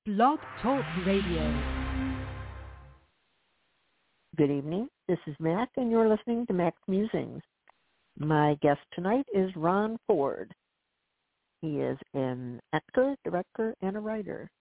Blog Talk Radio. Good evening. This is Mac, and you're listening to Mac's Musings. My guest tonight is Ron Ford. He is an actor, director, and a writer.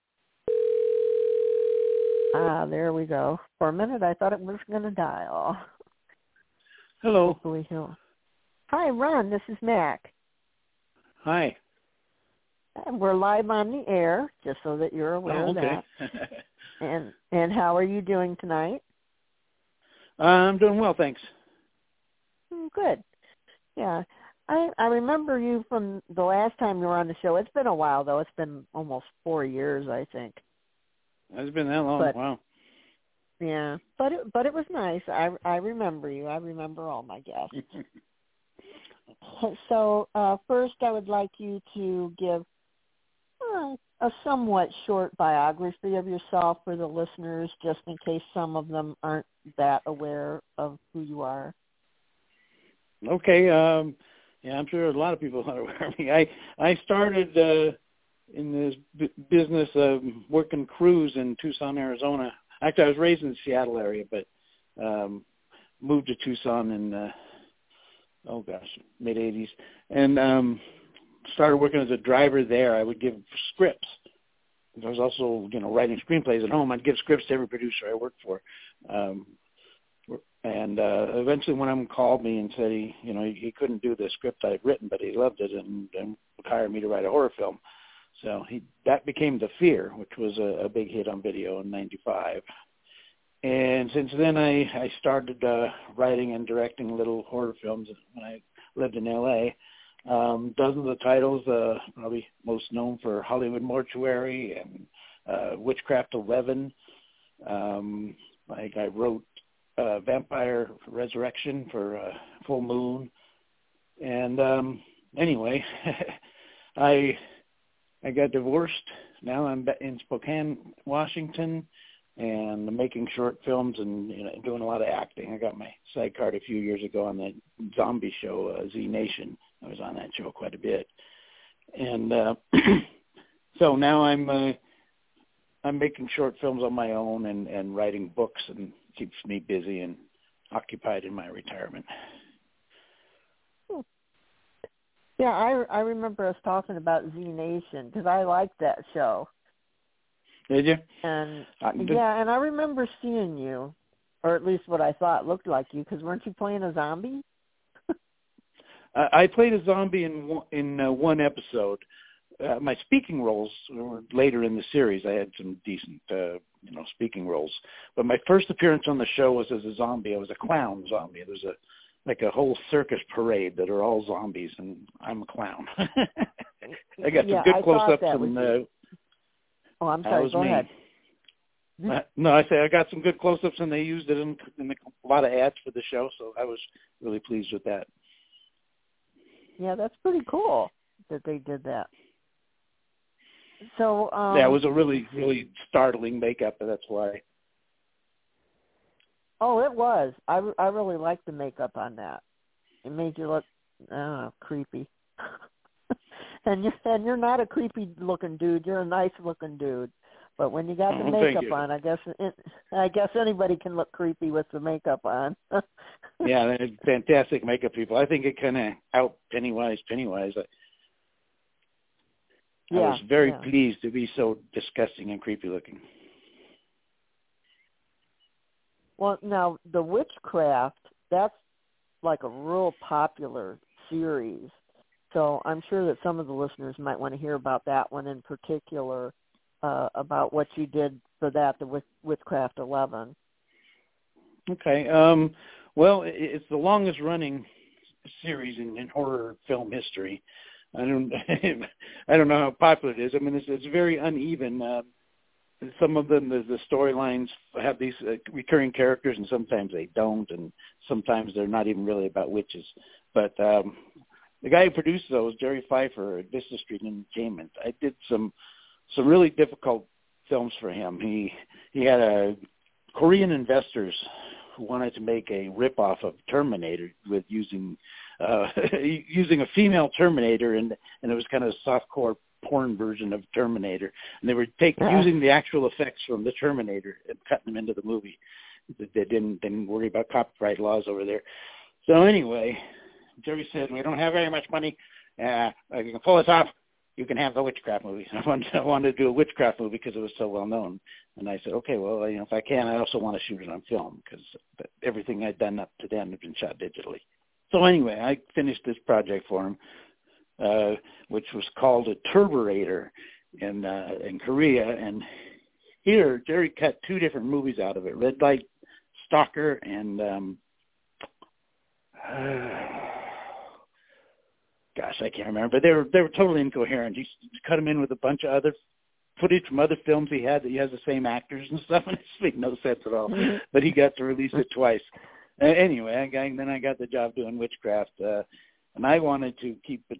There we go. For a minute, I thought it was going to dial. Hello. Hopefully he'll... Hi, Ron. This is Mac. Hi. And we're live on the air, just so that you're aware of that. And how are you doing tonight? I'm doing well, thanks. Good. Yeah. I remember you from the last time you were on the show. It's been a while, though. It's been almost 4 years, I think. It's been that long. Wow. Yeah, but it was nice. I remember you. I remember all my guests. So first, I would like you to give a somewhat short biography of yourself for the listeners, just in case some of them aren't that aware of who you are. Okay. Yeah, I'm sure a lot of people are aware of me. I started in this business of working crews in Tucson, Arizona. Actually, I was raised in the Seattle area, but moved to Tucson in, mid-'80s. And started working as a driver there. I would give scripts. I was also, writing screenplays at home. I'd give scripts to every producer I worked for. And eventually one of them called me and said he couldn't do the script I'd written, but he loved it and hired me to write a horror film. So that became The Fear, which was a big hit on video in '95. And since then I started writing and directing little horror films when I lived in L.A. Dozens of titles, probably most known for Hollywood Mortuary and Witchcraft 11. I wrote Vampire Resurrection for Full Moon. And anyway, I got divorced. Now I'm in Spokane, Washington, and I'm making short films and doing a lot of acting. I got my SAG card a few years ago on the zombie show, Z Nation. I was on that show quite a bit. And so now I'm making short films on my own and writing books, and keeps me busy and occupied in my retirement. Yeah, I remember us talking about Z Nation because I liked that show. Did you? And and I remember seeing you, or at least what I thought looked like you, because weren't you playing a zombie? I played a zombie in one episode. My speaking roles were later in the series. I had some decent, speaking roles. But my first appearance on the show was as a zombie. I was a clown zombie. There's a whole circus parade that are all zombies, and I'm a clown. I got some good close-ups. I'm sorry. Go ahead. No, I say I got some good close-ups, and they used it in a lot of ads for the show, so I was really pleased with that. Yeah, that's pretty cool that they did that. So it was a really, really startling makeup, and that's why. Oh, it was. I really liked the makeup on that. It made you look creepy. and you're not a creepy looking dude. You're a nice looking dude. But when you got the makeup on, I guess anybody can look creepy with the makeup on. Yeah, they're fantastic makeup people. I think it kind of out Pennywise. I was very pleased to be so disgusting and creepy looking. Well, now, the Witchcraft, that's like a real popular series. So I'm sure that some of the listeners might want to hear about that one in particular, about what you did for that, the Witchcraft 11. Okay. Well, it's the longest running series in horror film history. I don't know how popular it is. I mean, it's very uneven. Some of them, the storylines have these recurring characters, and sometimes they don't, and sometimes they're not even really about witches. But the guy who produced those, Jerry Pfeiffer at Vista Street Entertainment, I did some really difficult films for him. He had Korean investors who wanted to make a ripoff of Terminator using a female Terminator, and it was kind of softcore porn version of Terminator, and they were using the actual effects from the Terminator and cutting them into the movie. They didn't worry about copyright laws over there. So anyway, Jerry said, "We don't have very much money. You can pull this off. You can have the witchcraft movie." I wanted to do a witchcraft movie because it was so well known. And I said, "Okay, well, if I can, I also want to shoot it on film because everything I'd done up to then had been shot digitally." So anyway, I finished this project for him, which was called a Turburator in Korea. And here, Jerry cut 2 different movies out of it: Red Light Stalker and gosh, I can't remember. But they were totally incoherent. He cut them in with a bunch of other footage from other films he had that he has the same actors and stuff, and it made no sense at all. But he got to release it twice. Anyway, then I got the job doing Witchcraft, and I wanted to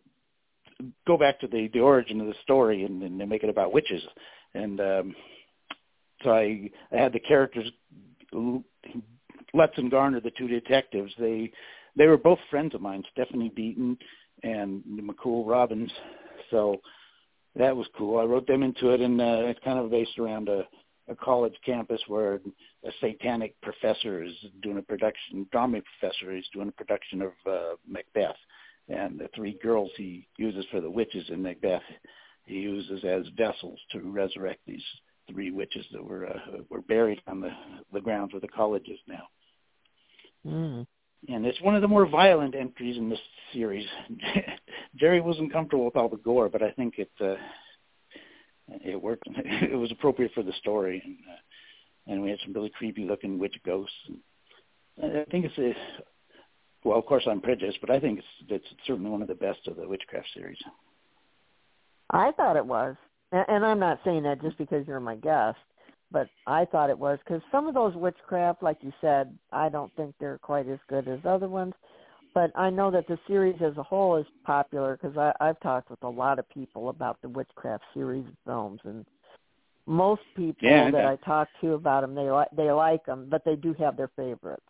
go back to the origin of the story and make it about witches. And so I had the characters, Lutz and Garner, the 2 detectives. They were both friends of mine, Stephanie Beaton and McCool Robbins. So that was cool. I wrote them into it, and it's kind of based around a college campus where a satanic professor is doing a production, drama professor is doing a production of Macbeth. And the 3 girls he uses for the witches in Macbeth, he uses as vessels to resurrect these 3 witches that were buried on the grounds where the college is now. Mm. And it's one of the more violent entries in this series. Jerry wasn't comfortable with all the gore, but I think it worked. It was appropriate for the story, and we had some really creepy-looking witch ghosts. And I think well, of course I'm prejudiced, but I think it's certainly one of the best of the Witchcraft series. I thought it was, and I'm not saying that just because you're my guest, but I thought it was because some of those Witchcraft, like you said, I don't think they're quite as good as other ones. But I know that the series as a whole is popular because I've talked with a lot of people about the Witchcraft series of films, and most people that I talk to about them, they like them, but they do have their favorites.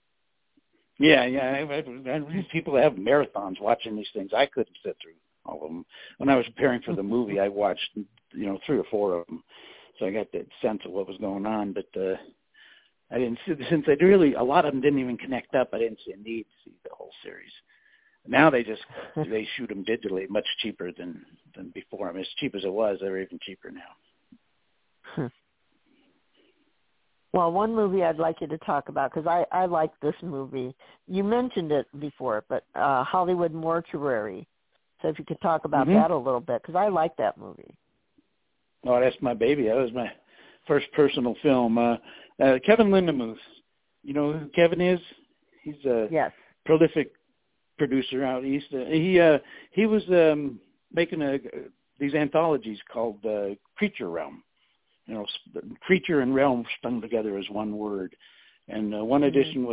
Yeah. People have marathons watching these things. I couldn't sit through all of them. When I was preparing for the movie, I watched 3 or 4 of them. So I got that sense of what was going on, but I didn't see, since a lot of them didn't even connect up. I didn't see a need to see the whole series. Now they shoot them digitally, much cheaper than before. I mean, as cheap as it was, they're even cheaper now. Well, one movie I'd like you to talk about because I like this movie. You mentioned it before, but Hollywood Mortuary. So if you could talk about that a little bit, because I like that movie. Oh, that's my baby. That was my first personal film. Kevin Lindemuth. You know who Kevin is? He's a prolific producer out east. He was making these anthologies called Creature Realm. Creature and realm strung together as one word. And one edition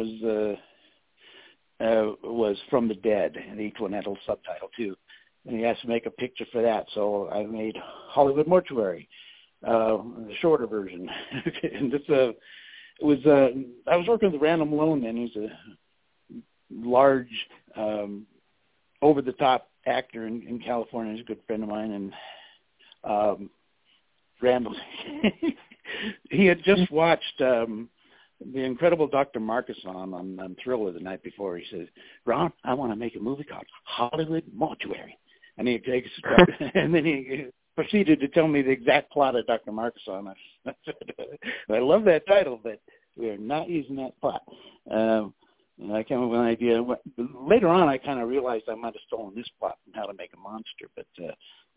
was From the Dead, and each one had a little subtitle too. And he asked to make a picture for that, so I made Hollywood Mortuary, the shorter version. And this I was working with Randall Malone then. He's a large, over-the-top actor in California. He's a good friend of mine, and Randall, he had just watched the incredible Dr. Marcus on Thriller the night before. He said, "Ron, I want to make a movie called Hollywood Mortuary." And he takes, and then he proceeded to tell me the exact plot of Dr. Marcus on it. I love that title, but we are not using that plot. And I came up with an idea. Later on, I kind of realized I might have stolen this plot from How to Make a Monster, but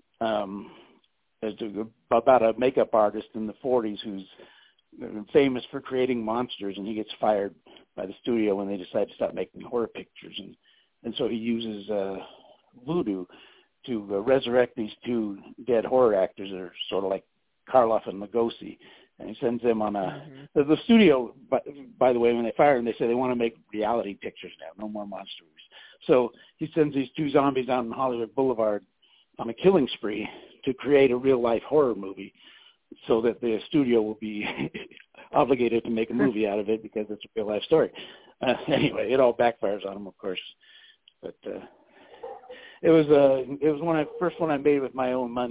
it's about a makeup artist in the 40s who's famous for creating monsters, and he gets fired by the studio when they decide to stop making horror pictures. And so he uses voodoo to resurrect these 2 dead horror actors that are sort of like Karloff and Lugosi. And he sends them on the studio, by the way, when they fire him, they say they want to make reality pictures now, no more monster movies. So he sends these 2 zombies out on Hollywood Boulevard on a killing spree to create a real-life horror movie so that the studio will be obligated to make a movie out of it because it's a real-life story. Anyway, it all backfires on him, of course. But it was first one I made with my own money.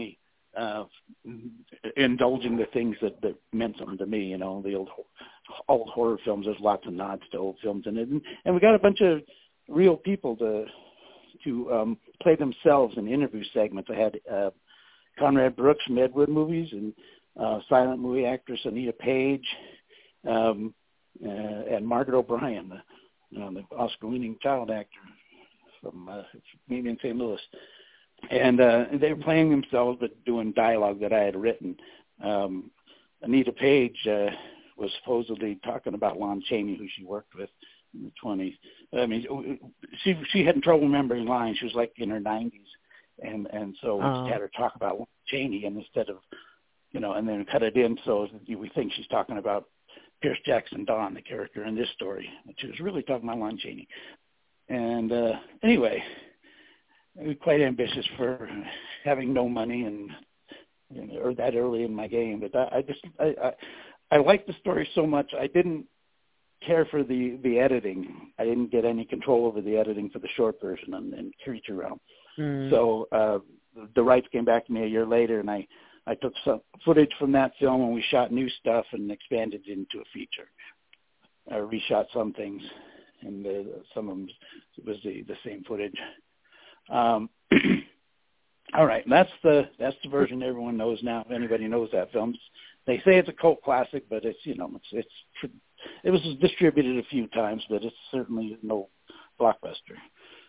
indulging the things that meant something to me, the old horror films. There's lots of nods to old films in it. And we got a bunch of real people to play themselves in interview segments. I had Conrad Brooks from Ed Wood movies and silent movie actress Anita Page and Margaret O'Brien, the Oscar-winning child actor from maybe in St. Louis. And they were playing themselves but doing dialogue that I had written. Anita Page was supposedly talking about Lon Chaney, who she worked with in the 20s. I mean, she had trouble remembering lines. She was like in her 90s. And so we just had her talk about Lon Chaney, and instead of, and then cut it in so we think she's talking about Pierce Jackson Don, the character in this story. But she was really talking about Lon Chaney. And anyway, I was quite ambitious for having no money or that early in my game. But I liked the story so much. I didn't care for the editing. I didn't get any control over the editing for the short version and Creature Realm. So the rights came back to me a year later, and I took some footage from that film and we shot new stuff and expanded it into a feature. I reshot some things, and some of them was the same footage. All right, that's the version everyone knows now. If anybody knows that film, they say it's a cult classic, but it's it was distributed a few times, but it's certainly no blockbuster.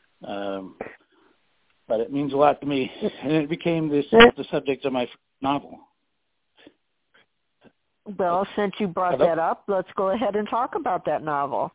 But it means a lot to me, and it became the subject of my novel. Well, since you brought that up, let's go ahead and talk about that novel.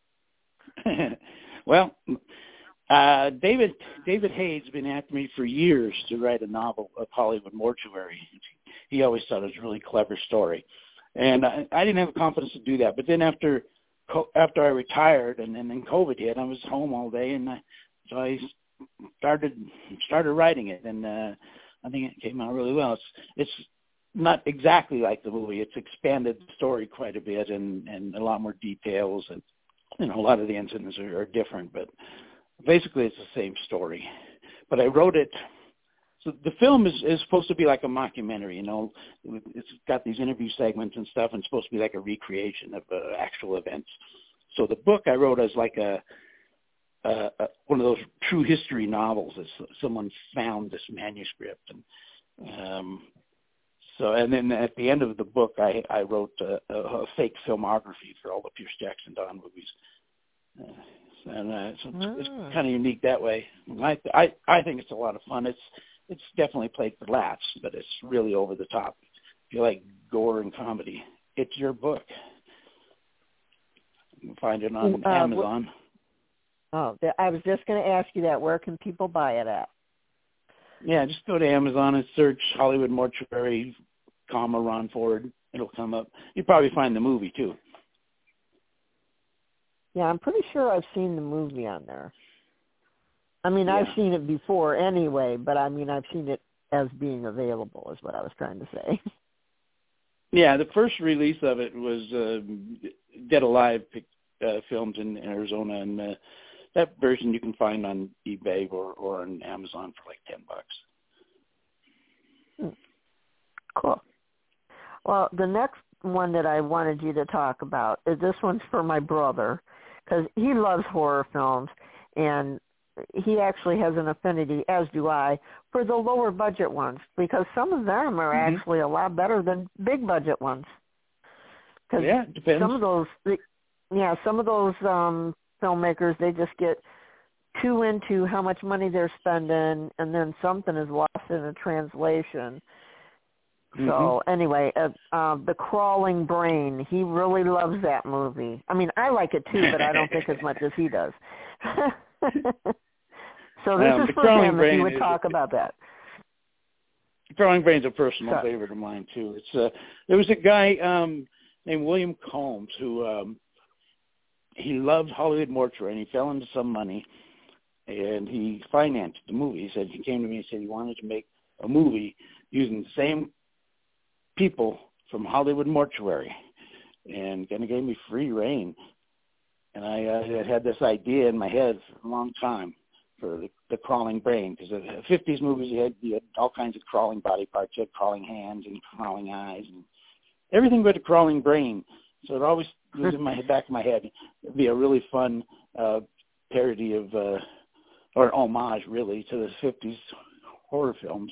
Well, David Hayes has been after me for years to write a novel of Hollywood Mortuary. He always thought it was a really clever story, and I didn't have the confidence to do that. But then after I retired and then COVID hit, I was home all day, and so I started writing it, and I think it came out really well. It's not exactly like the movie. It's expanded the story quite a bit and a lot more details, and a lot of the incidents are different, but basically it's the same story. But I wrote it, so the film is supposed to be like a mockumentary, It's got these interview segments and stuff, and it's supposed to be like a recreation of actual events. So the book I wrote is like one of those true history novels. Someone found this manuscript, and and then at the end of the book, I wrote a fake filmography for all the Pierce Jackson Don movies, so it's kind of unique that way. I think it's a lot of fun. It's definitely played for laughs, but it's really over the top. If you like gore and comedy, it's your book. You can find it on Amazon. I was just going to ask you that. Where can people buy it at? Yeah, just go to Amazon and search Hollywood Mortuary, Ron Ford. It'll come up. You'll probably find the movie, too. Yeah, I'm pretty sure I've seen the movie on there. I mean, yeah. I've seen it before anyway, but I mean, I've seen it as being available is what I was trying to say. Yeah, the first release of it was Dead Alive Films in Arizona, and that version you can find on eBay or on Amazon for like $10. Cool. Well, the next one that I wanted you to talk about is this one's for my brother, because he loves horror films, and he actually has an affinity, as do I, for the lower budget ones, because some of them are actually a lot better than big budget ones. Yeah, it depends. Some of those filmmakers, they just get too into how much money they're spending, and then something is lost in a translation. So anyway, The Crawling Brain, he really loves that movie. I mean, I like it too, but I don't think as much as he does. So this is for him, if you would talk about that. Crawling Brain's a personal favorite of mine too. It's there was a guy named William Combs who he loved Hollywood Mortuary, and he fell into some money, and he financed the movie. He said he came to me and said he wanted to make a movie using the same people from Hollywood Mortuary, and kind of gave me free reign. And I had this idea in my head for a long time, for the crawling brain, because the 50s movies you had all kinds of crawling body parts. You had crawling hands and crawling eyes and everything but a crawling brain. So it always was in my back of my head. It'd be a really fun parody of or homage really to the 50s horror films.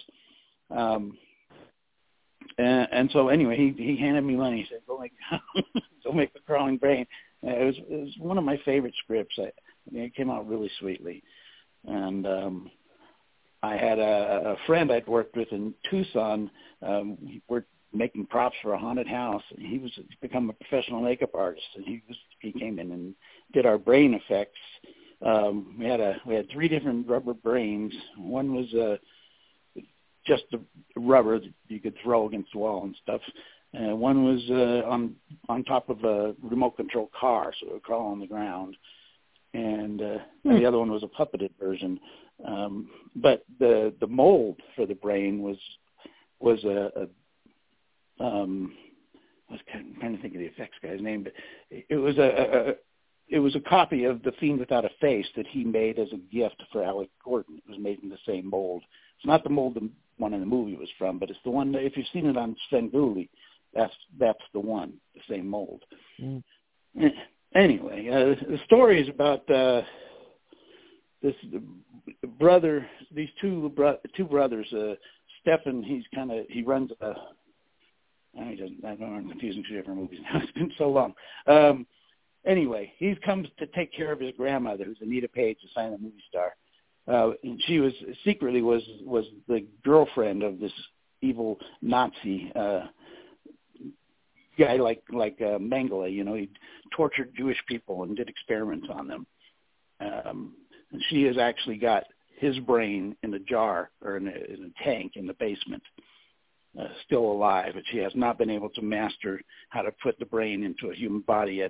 And so anyway, he handed me money. He said, "Go make the crawling brain." And it was one of my favorite scripts. It came out really sweetly. And I had a friend I'd worked with in Tucson. We're making props for a haunted house. He's become a professional makeup artist, and he came in and did our brain effects. We had 3 different rubber brains. One was just the rubber that you could throw against the wall and stuff. One was on top of a remote control car, so it would crawl on the ground. And the other one was a puppeted version. But the mold for the brain was I was trying to think of the effects guy's name, but it was a copy of The Fiend Without a Face that he made as a gift for Alec Gordon. It was made in the same mold. It's not the mold the one in the movie was from, but it's the one that, if you've seen it on Svengoolie, that's the one, the same mold. Mm. Anyway, the story is about this brother, these two brothers. Stefan, he runs a. I don't know, I'm confusing 2 different movies now. It's been so long. Anyway, he comes to take care of his grandmother, who's Anita Page, the silent movie star. And she was the girlfriend of this evil Nazi guy like Mengele. You know, he tortured Jewish people and did experiments on them. And she has actually got his brain in a jar or in a tank in the basement, still alive, but she has not been able to master how to put the brain into a human body yet.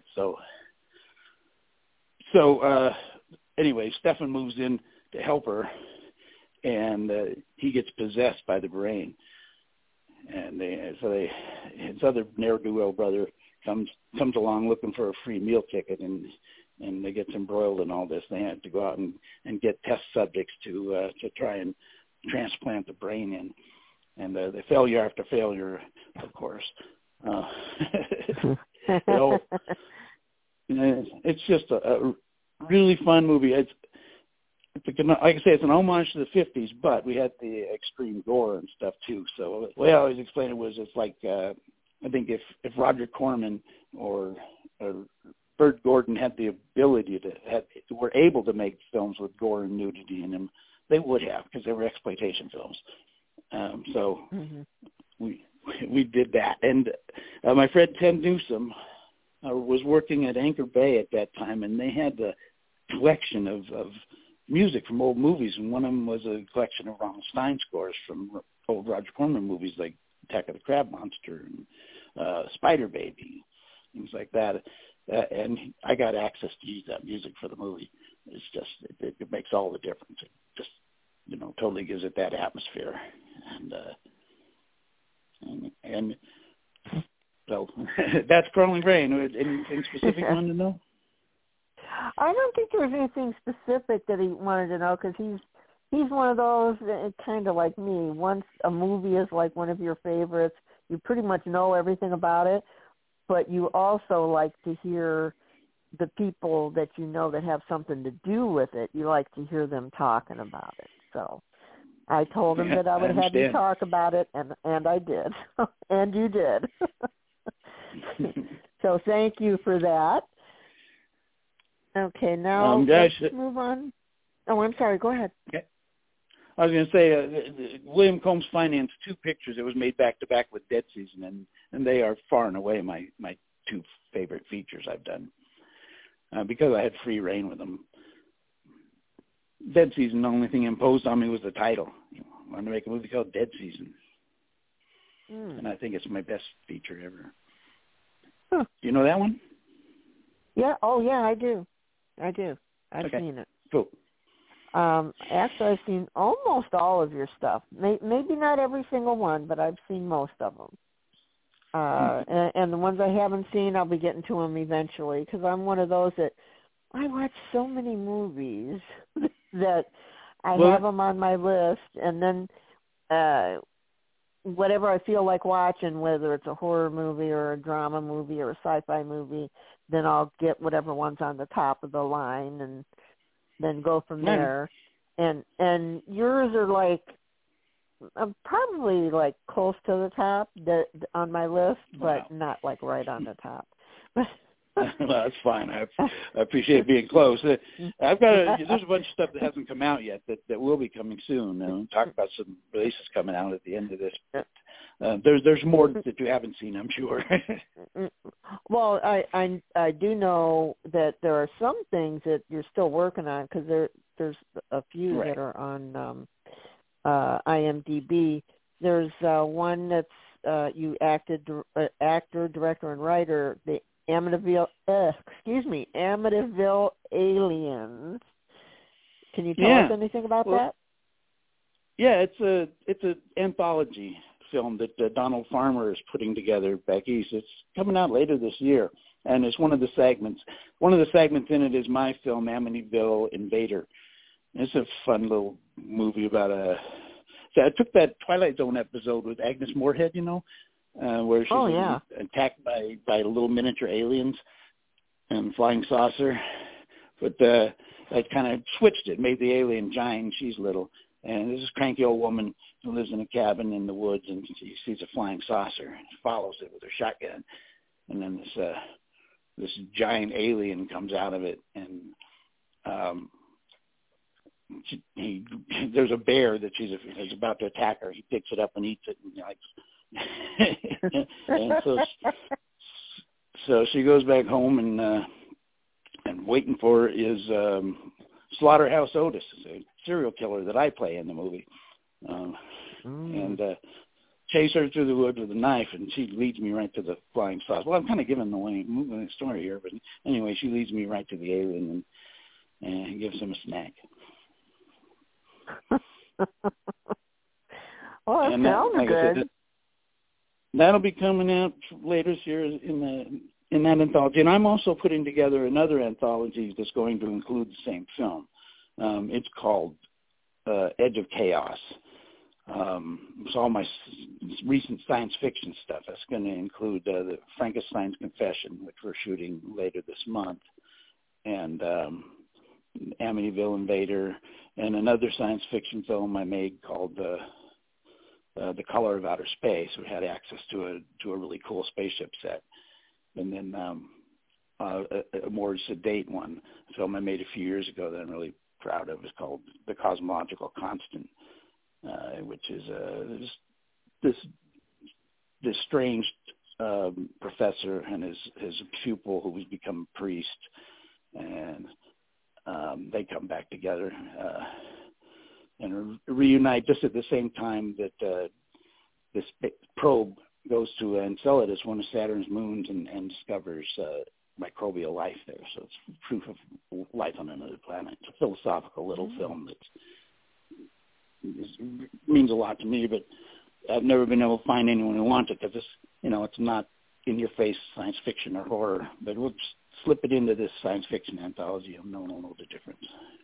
So anyway, Stefan moves in to help her, and he gets possessed by the brain. And his other ne'er-do-well brother comes along looking for a free meal ticket, and they get embroiled in all this. They had to go out and get test subjects to try and transplant the brain in. And the failure after failure, of course. It's just a really fun movie. Like I say, it's an homage to the 50s, but we had the extreme gore and stuff too. So the way I always explain it was, it's like I think if Roger Corman or Burt Gordon had the ability were able to make films with gore and nudity in them, they would have, because they were exploitation films. So we did that. And my friend Ted Newsom was working at Anchor Bay at that time, and they had the collection of music from old movies, and one of them was a collection of Ronald Stein scores from old Roger Corman movies like Attack of the Crab Monster and Spider Baby, things like that. And I got access to use that music for the movie. It's just, it makes all the difference. It just, totally gives it that atmosphere. And so that's Crawling Brain. Anything specific you wanted to know? I don't think there was anything specific that he wanted to know, because he's one of those, kind of like me. Once a movie is like one of your favorites, you pretty much know everything about it, but you also like to hear the people that you know that have something to do with it. You like to hear them talking about it. So I told him that I would have you talk about it, and I did. And you did. So thank you for that. Okay, now let's move on. Oh, I'm sorry. Go ahead. Okay. I was going to say, William Combs financed 2 pictures that was made back-to-back with Dead Season, and they are far and away my 2 favorite features I've done, because I had free reign with them. Dead Season, the only thing imposed on me was the title. I wanted to make a movie called Dead Season, and I think it's my best feature ever. Huh. Do you know that one? Yeah. Oh, yeah, I do. I've seen it. Cool. Actually, I've seen almost all of your stuff. Maybe not every single one, but I've seen most of them. And the ones I haven't seen, I'll be getting to them eventually, because I'm one of those that I watch so many movies that I have them on my list, and then whatever I feel like watching, whether it's a horror movie or a drama movie or a sci-fi movie, then I'll get whatever one's on the top of the line and then go from there. And yours are like probably like close to the top on my list, but not like right on the top. Well, that's fine. I appreciate being close. There's a bunch of stuff that hasn't come out yet that will be coming soon. We'll talk about some releases coming out at the end of this. There's more that you haven't seen, I'm sure. Well, I do know that there are some things that you're still working on, because there's a few that are on IMDb. There's one that's you actor, director, and writer, the Amityville Aliens. Can you tell us anything about that? Yeah, it's an anthology film that Donald Farmer is putting together back east. It's coming out later this year, and it's one of the segments. One of the segments in it is my film, Amityville Invader. It's a fun little movie about So I took that Twilight Zone episode with Agnes Moorehead, where she's attacked by little miniature aliens and flying saucer. But I kind of switched it, made the alien giant and she's little. And there's this cranky old woman who lives in a cabin in the woods, and she sees a flying saucer and follows it with her shotgun. And then this giant alien comes out of it, and there's a bear that she's about to attack her. He picks it up and eats it, and and so she goes back home, and waiting for her is Slaughterhouse Otis, a serial killer that I play in the movie, and chase her through the woods with a knife, and she leads me right to the flying saucer. Well, I'm kind of giving away the story here, but anyway, she leads me right to the alien and gives him a snack. Oh, that sounds good. That'll be coming out later this year in that anthology. And I'm also putting together another anthology that's going to include the same film. It's called Edge of Chaos. It's all my recent science fiction stuff. That's going to include the Frankenstein's Confession, which we're shooting later this month, and Amityville Invader, and another science fiction film I made called The Color of Outer Space. We had access to a really cool spaceship set. And then a more sedate one, a film I made a few years ago that I'm really proud of, is called The Cosmological Constant, which is this strange professor and his pupil who's become a priest, and they come back together and reunite just at the same time that this probe goes to Enceladus, one of Saturn's moons, and discovers microbial life there. So it's proof of life on another planet. It's a philosophical little film that means a lot to me, but I've never been able to find anyone who wants it, because it's not in-your-face science fiction or horror. But we'll just slip it into this science fiction anthology, and no one will know the difference.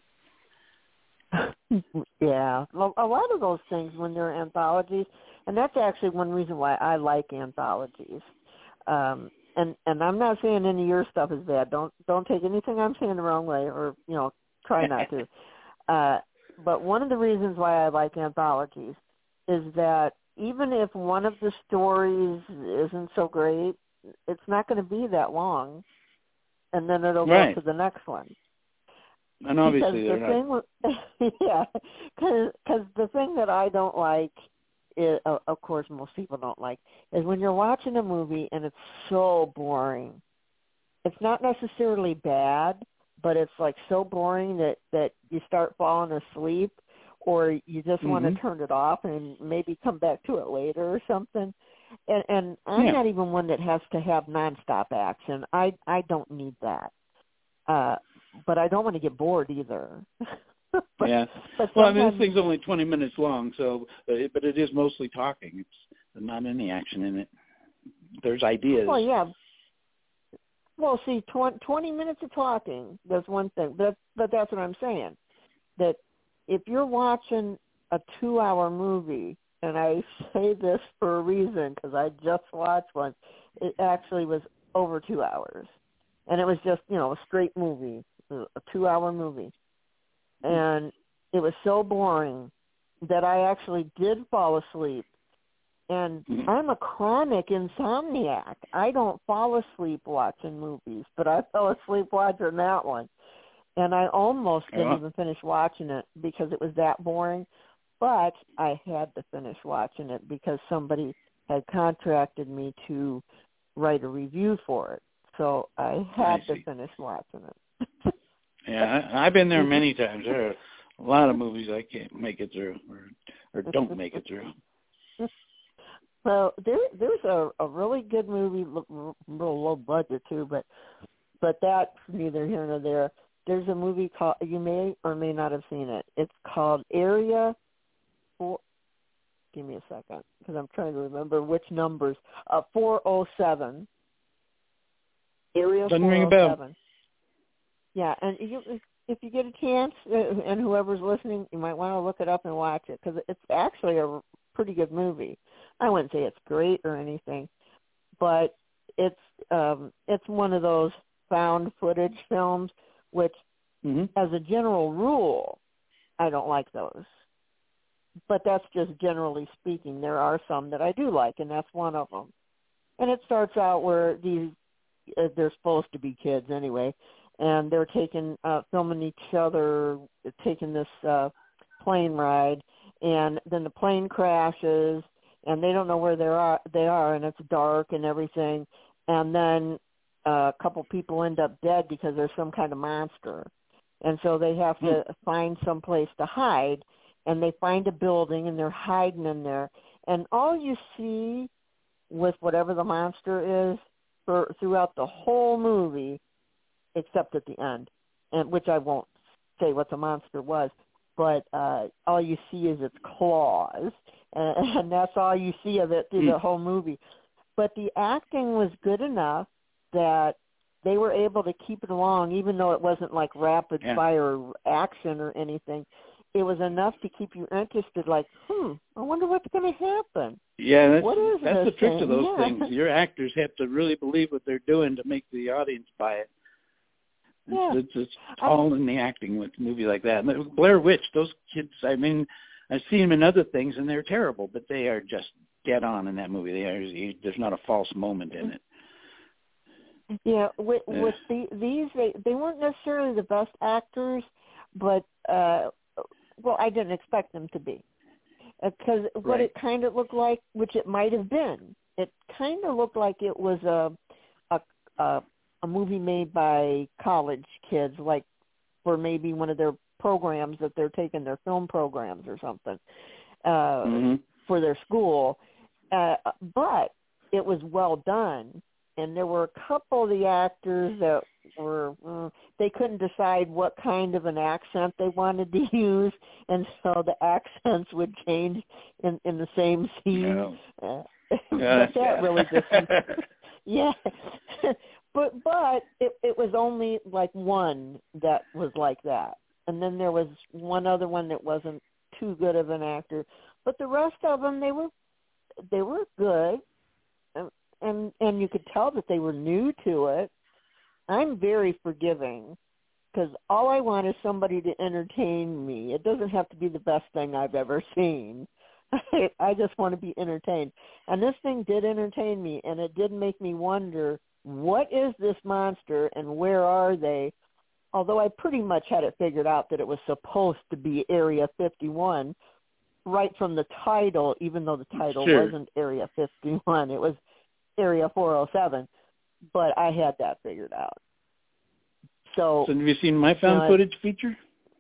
Yeah, well, a lot of those things when they're anthologies, and that's actually one reason why I like anthologies. And I'm not saying any of your stuff is bad. Don't take anything I'm saying the wrong way, or try not to. But one of the reasons why I like anthologies is that even if one of the stories isn't so great, it's not going to be that long, and then it'll go to the next one. And obviously because the thing that I don't like, is, of course most people don't like, is when you're watching a movie and it's so boring. It's not necessarily bad, but it's like so boring that you start falling asleep, or you just want to turn it off and maybe come back to it later or something. And I'm not even one that has to have nonstop action. I don't need that. But I don't want to get bored either. But this thing's only 20 minutes long, so but it is mostly talking. It's not any action in it. There's ideas. Well, yeah. Well, see, 20 minutes of talking, that's one thing. But that's what I'm saying. That if you're watching a 2-hour movie, and I say this for a reason because I just watched one, it actually was over 2 hours. And it was just, a straight movie, a 2-hour movie. And it was so boring that I actually did fall asleep. And I'm a chronic insomniac. I don't fall asleep watching movies, but I fell asleep watching that one. And I almost didn't even finish watching it because it was that boring. But I had to finish watching it because somebody had contracted me to write a review for it. So I had to finish watching it. Yeah, I've been there many times. There are a lot of movies I can't make it through or don't make it through. Well, there's a really good movie, real low budget too, but that's neither here nor there. There's a movie called, you may or may not have seen it. It's called Area 4. Give me a second because I'm trying to remember which numbers. 407. Area Doesn't 407. ring a bell. Yeah, and if you get a chance, and whoever's listening, you might want to look it up and watch it because it's actually a pretty good movie. I wouldn't say it's great or anything, but it's one of those found footage films, which, as a general rule, I don't like those. But that's just generally speaking. There are some that I do like, and that's one of them. And it starts out where they're supposed to be kids anyway, and they're filming each other, taking this plane ride, and then the plane crashes, and they don't know where they are, and it's dark and everything, and then a couple people end up dead because there's some kind of monster, and so they have to find some place to hide, and they find a building, and they're hiding in there, and all you see with whatever the monster is throughout the whole movie, except at the end, and which I won't say what the monster was, but all you see is its claws, and that's all you see of it through the whole movie. But the acting was good enough that they were able to keep it along, even though it wasn't like rapid fire action or anything. It was enough to keep you interested, like, I wonder what's going to happen. Yeah, that's the trick thing? to those Yeah. things. Your actors have to really believe what they're doing to make the audience buy it. It's all in the acting with a movie like that. And Blair Witch, those kids, I mean, I've seen them in other things, and they're terrible, but they are just dead on in that movie. There's not a false moment in it. Yeah, with these, they weren't necessarily the best actors, but, I didn't expect them to be. Because what it kind of looked like, which it might have been, it kind of looked like it was a movie made by college kids, like for maybe one of their programs that they're taking, their film programs or something for their school. But it was well done. And there were a couple of the actors that were, they couldn't decide what kind of an accent they wanted to use. And so the accents would change in the same scene. But that really just, yeah. But it was only like one that was like that. And then there was one other one that wasn't too good of an actor. But the rest of them, they were good. And you could tell that they were new to it. I'm very forgiving because all I want is somebody to entertain me. It doesn't have to be the best thing I've ever seen. I just want to be entertained. And this thing did entertain me, and it did make me wonder, what is this monster and where are they? Although I pretty much had it figured out that it was supposed to be Area 51 right from the title, even though the title wasn't Area 51. It was Area 407, but I had that figured out. So have you seen my found footage feature?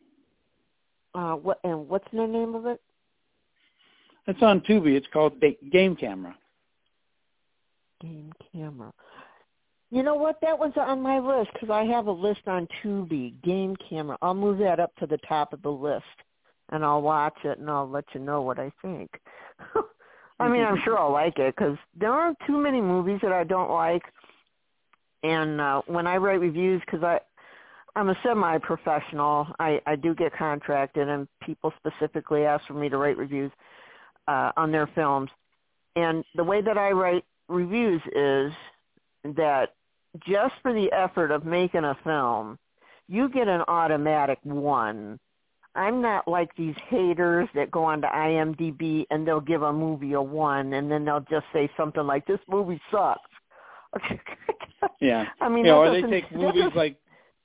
What's the name of it? It's on Tubi. It's called Game Camera. Game Camera. You know what? That was on my list because I have a list on Tubi, Game Camera. I'll move that up to the top of the list, and I'll watch it, and I'll let you know what I think. I mean, I'm sure I'll like it because there aren't too many movies that I don't like. And when I write reviews, because I'm a semi-professional, I do get contracted, and people specifically ask for me to write reviews on their films. And the way that I write reviews is that just for the effort of making a film, you get an automatic 1. I'm not like these haters that go onto IMDb and they'll give a movie a 1, and then they'll just say something like, "This movie sucks." Yeah. I mean, or they take movies like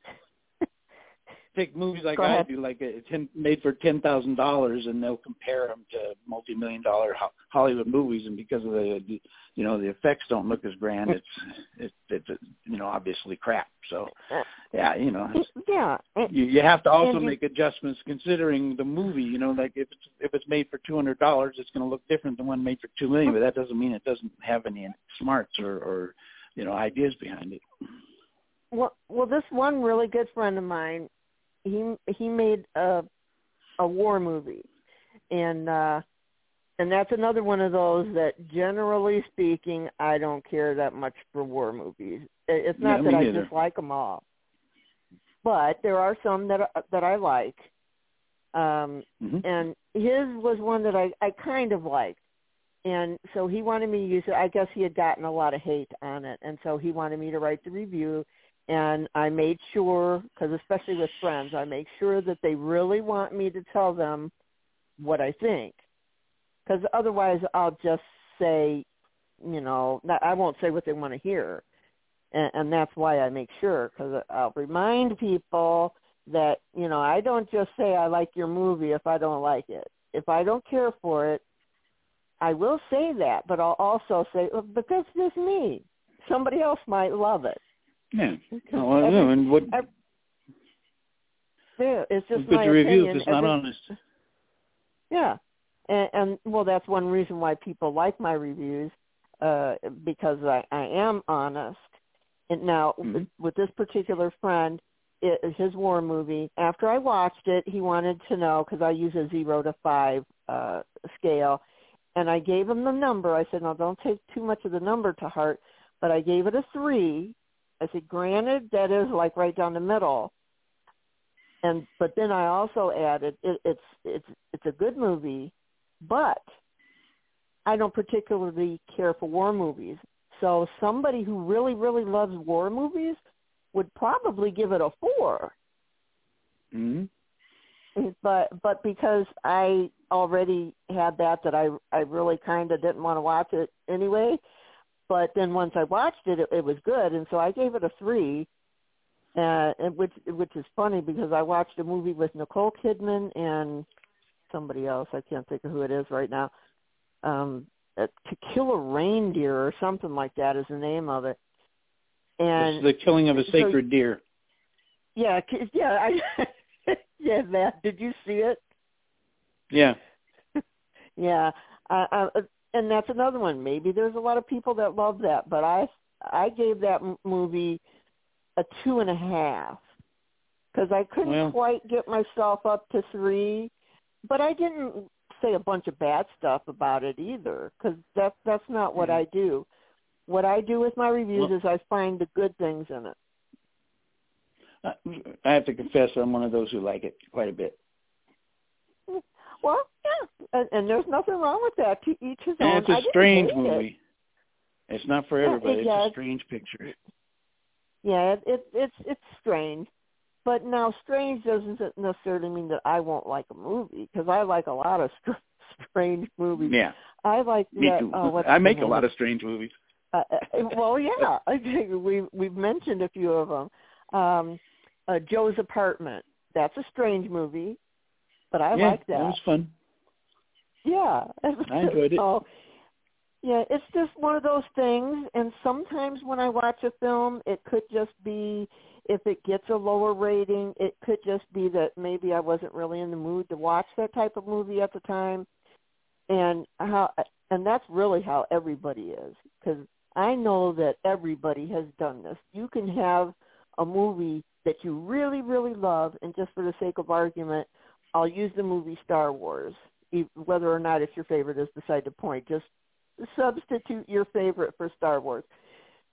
I do, like it's made for $10,000, and they'll compare them to multi-million-dollar Hollywood movies, and because of the effects don't look as grand, it's obviously crap. So yeah, you have to also make adjustments considering the movie. Like if it's made for $200, it's going to look different than one made for $2 million, but that doesn't mean it doesn't have any smarts or ideas behind it. Well, this one really good friend of mine, he made a war movie, and that's another one of those that, generally speaking, I don't care that much for war movies. It's not that I dislike them all, but there are some that I like, and his was one that I kind of liked, and so he wanted me to use it. I guess he had gotten a lot of hate on it, and so he wanted me to write the review. And I made sure, because especially with friends, I make sure that they really want me to tell them what I think. Because otherwise I'll just say, I won't say what they want to hear. And that's why I make sure, because I'll remind people that, I don't just say I like your movie if I don't like it. If I don't care for it, I will say that, but I'll also say, but that's just me. Somebody else might love it. Yeah. And what? Yeah, it's just good my to review opinion. if it's not honest. Yeah, and that's one reason why people like my reviews, because I am honest. And now with this particular friend, his war movie, after I watched it, he wanted to know, because I use a 0 to 5 scale, and I gave him the number. I said, no, don't take too much of the number to heart, but I gave it a 3. I said, granted, that is like right down the middle, but then I also added it's a good movie, but I don't particularly care for war movies. So somebody who really, really loves war movies would probably give it a 4. Mm-hmm. But because I already had that I really kind of didn't want to watch it anyway. But then once I watched it, it was good, and so I gave it a 3, which is funny because I watched a movie with Nicole Kidman and somebody else. I can't think of who it is right now. To Kill a Reindeer or something like that is the name of it. And it's the killing of a sacred deer. Yeah, Matt, did you see it? Yeah. Yeah. And that's another one. Maybe there's a lot of people that love that, but I gave that movie a 2.5 because I couldn't quite get myself up to 3, but I didn't say a bunch of bad stuff about it either because that's not what I do. What I do with my reviews is I find the good things in it. I have to confess I'm one of those who like it quite a bit. Well, yeah, and there's nothing wrong with that. To each his own. And it's a strange movie. It's not for everybody. It's a strange picture. Yeah, it's strange. But now, strange doesn't necessarily mean that I won't like a movie because I like a lot of strange movies. Yeah, I like me that. too. I make a lot of strange movies. Well, yeah, I think we've mentioned a few of them. Joe's Apartment. That's a strange movie. But I like that. That was fun. Yeah. I enjoyed it. So, yeah, it's just one of those things. And sometimes when I watch a film, it could just be, if it gets a lower rating, it could just be that maybe I wasn't really in the mood to watch that type of movie at the time. And that's really how everybody is. Because I know that everybody has done this. You can have a movie that you really, really love, and just for the sake of argument, I'll use the movie Star Wars. Whether or not it's your favorite is beside the point. Just substitute your favorite for Star Wars.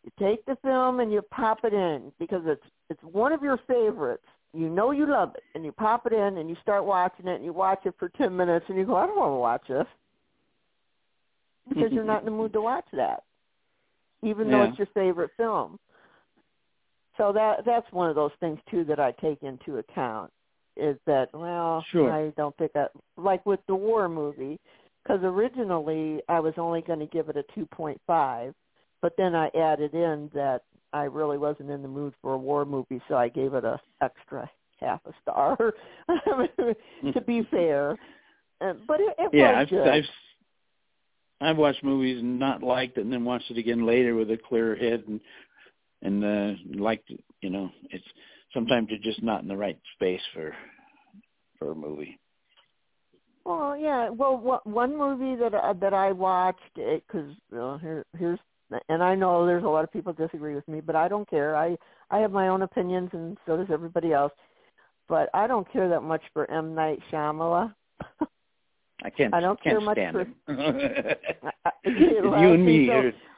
take the film and you pop it in because it's one of your favorites. You know you love it, and you pop it in and you start watching it, and you watch it for 10 minutes, and you go, I don't want to watch this, because you're not in the mood to watch that, even though it's your favorite film. So that's one of those things, too, that I take into account, is that, well, sure. I don't think that, like with the war movie, because originally I was only going to give it a 2.5, but then I added in that I really wasn't in the mood for a war movie, so I gave it a extra half a star, to be fair. But it was good. I've watched movies and not liked it, and then watched it again later with a clearer head, and liked it. You know, it's sometimes you're just not in the right space for a movie. Well, yeah. Well, one movie that I watched, because here's. And I know there's a lot of people disagree with me, but I don't care. I have my own opinions, and so does everybody else. But I don't care that much for M. Night Shyamalan. I don't care much for him. You and me.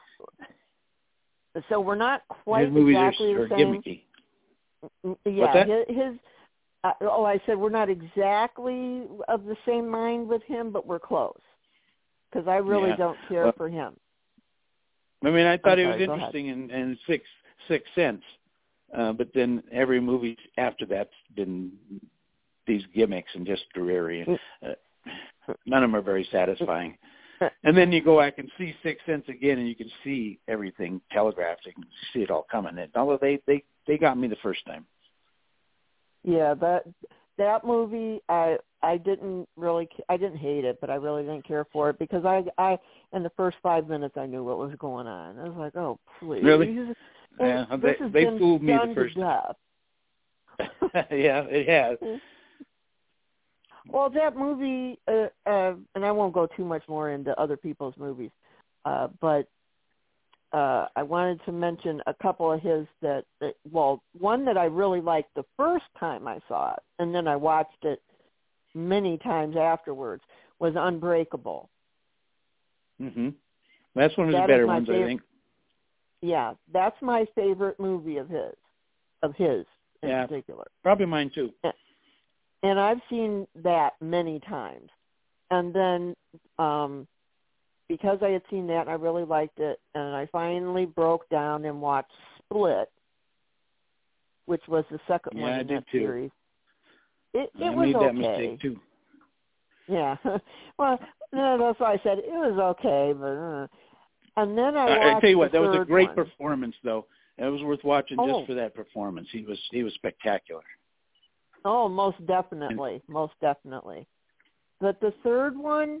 So we're not quite his movies exactly are the same. Gimmicky. Yeah, I said we're not exactly of the same mind with him, but we're close. Because I really don't care for him. I mean, I thought it was interesting in Sixth Sense, but then every movie after that's been these gimmicks and just dreary. None of them are very satisfying. And then you go back and see Sixth Sense again, and you can see everything telegraphed. You can see it all coming. Although they got me the first time. Yeah, that movie I didn't hate it, but I really didn't care for it because I in the first 5 minutes I knew what was going on. I was like, oh please, really? Yeah, they fooled me the first time. Yeah, it has. Well, that movie, and I won't go too much more into other people's movies, but I wanted to mention a couple of his one that I really liked the first time I saw it, and then I watched it many times afterwards, was Unbreakable. Mm-hmm. That's one of the better ones, I think. Yeah, that's my favorite movie of his in particular. Probably mine too. And I've seen that many times. And then because I had seen that and I really liked it, and I finally broke down and watched Split, which was the second one in that series. It was okay. I made that mistake too. Yeah. Well, no, that's why I said it was okay, but and then I watched I tell you what, that was a great one. performance, though. It was worth watching just for that performance. He was spectacular. Oh, most definitely, most definitely. But the third one,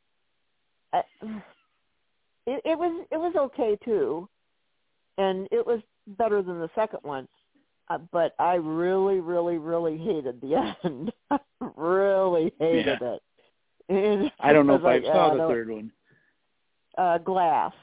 it was okay too, and it was better than the second one. But I really, really, really hated the end. I really hated it. And I don't know if I saw the third one. Glass.